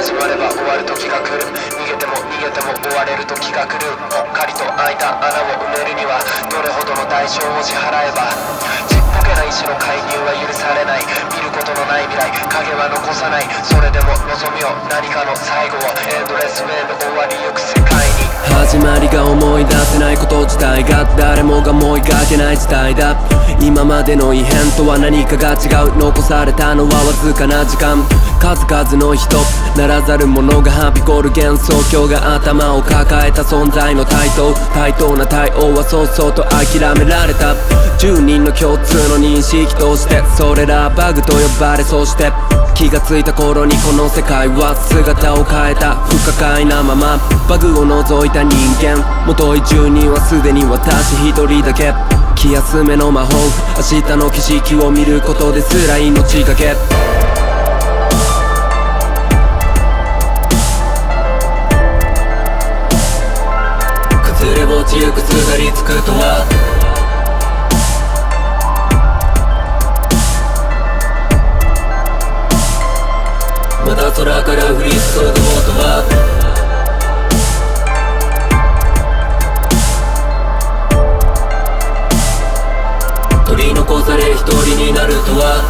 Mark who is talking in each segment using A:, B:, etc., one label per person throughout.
A: 始まれば終わる時が来る。逃げても逃げても追われる時が来る。ぽっかりと開いた穴を埋めるにはどれほどの代償を支払えば。ちっぽけな意志の介入は許されない。見ることのない未来、影は残さない。それでも望みを、何かの最後を。エンドレスウェンド、終わりゆく世界に。
B: 始まりが思い出せないこと自体が誰もが思いがけない時代だ。今までの異変とは何かが違う。残されたのはわずかな時間。数々の人ならざる者がはびこる幻想郷が頭を抱えた存在の対等な対応はそうそうと諦められた。10人の共通の認識としてそれらバグと呼ばれ、そして気がついた頃にこの世界は姿を変えた。不可解なままバグを除いた人間、元い住人はすでに私一人だけ。気休めの魔法、明日の景色を見ることですら命がけ。崩れ落ちゆくすがりつくとは、まだ空から降り注ぐ音は、取り残され一人になるとは。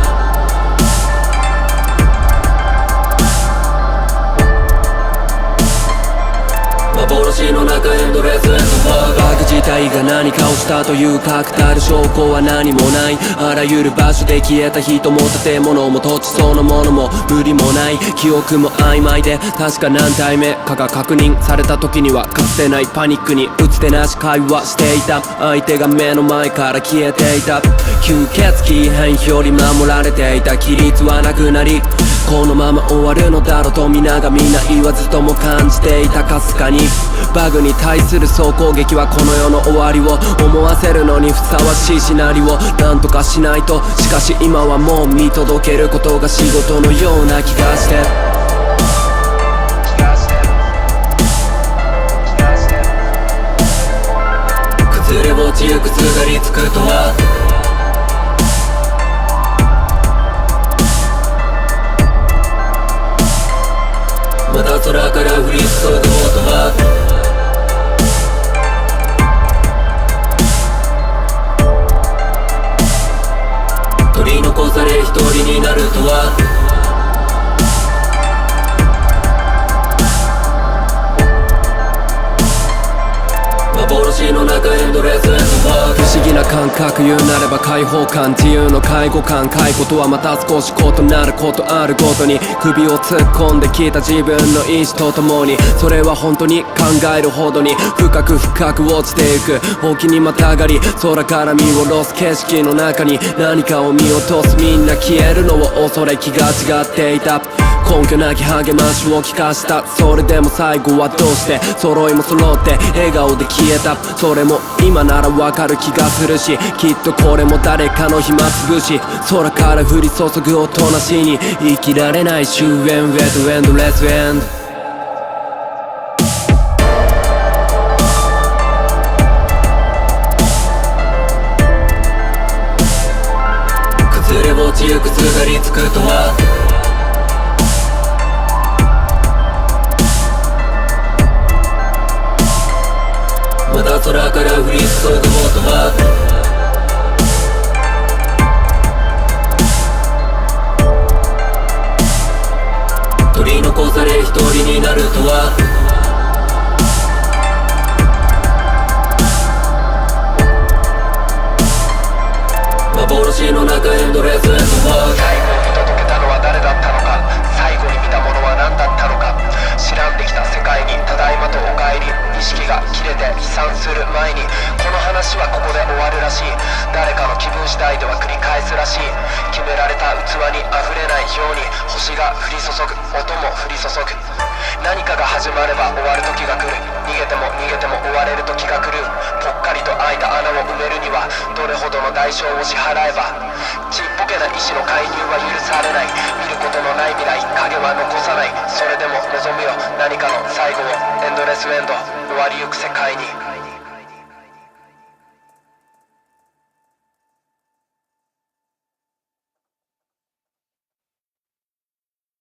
B: 幻の中エンドレスエンドワールド。バグ自体が何かをしたという確たる証拠は何もない。あらゆる場所で消えた人も建物も土地そのものも無理もない。記憶も曖昧で確か何体目かが確認された時にはかつてないパニックに打つ手なし会話していた。相手が目の前から消えていた。吸血鬼異変より守られていた。規律はなくなりこのまま終わるのだろうと皆が皆言わずとも感じていた。かすかにバグに対する総攻撃はこの世の終わりを思わせるのにふさわしいシナリオなんとかしないと。しかし今はもう見届けることが仕事のような気がして。崩れ落ちゆくすがりつくとは、まだ空から降り注ぐ音は、取り残され一人になるとは。幻の中エンドレスエンドワールド。不思議な感覚言うなれば解放感、自由の介護感。解雇とはまた少し異なることあるごとに首を突っ込んできた自分の意志とともに、それは本当に考えるほどに深く深く落ちていく。ほうきにまたがり空から見下ろす景色の中に何かを見落とす。みんな消えるのを恐れ気が違っていた。根拠なき励ましを聞かした。それでも最後はどうして揃いも揃って笑顔で消えた。それも今ならわかる気がするし、きっとこれも誰かの暇つぶし。空から降り注ぐ音なしに生きられない終焉。ウェットエンドレスエンド。崩れ落ちゆくすがりつくとは、まだ空から降り注ぐ音は、取り残され一人になるとは。幻の中エンドレスエンドワールド。
A: 最後に届けたのは誰だったのか。最後に見たものは何だったのか。知らんできた世界にただいまとお帰り。意識が切れて飛散する前にこの話はここで終わるらしい。誰かの気分次第では繰り返すらしい。決められた器に溢れないように星が降り注ぐ、音も降り注ぐ。何かが始まれば終わる時が来る。逃げても逃げても追われる時が来る。ぽっかりと開いた穴を埋めるにはどれほどの代償を支払えば。ちっぽけな意志の介入は許されない。見ることのない未来、影は残さない。それでも望むよ、何かの最後を。エンドレスウェンド、終わりゆく世界に。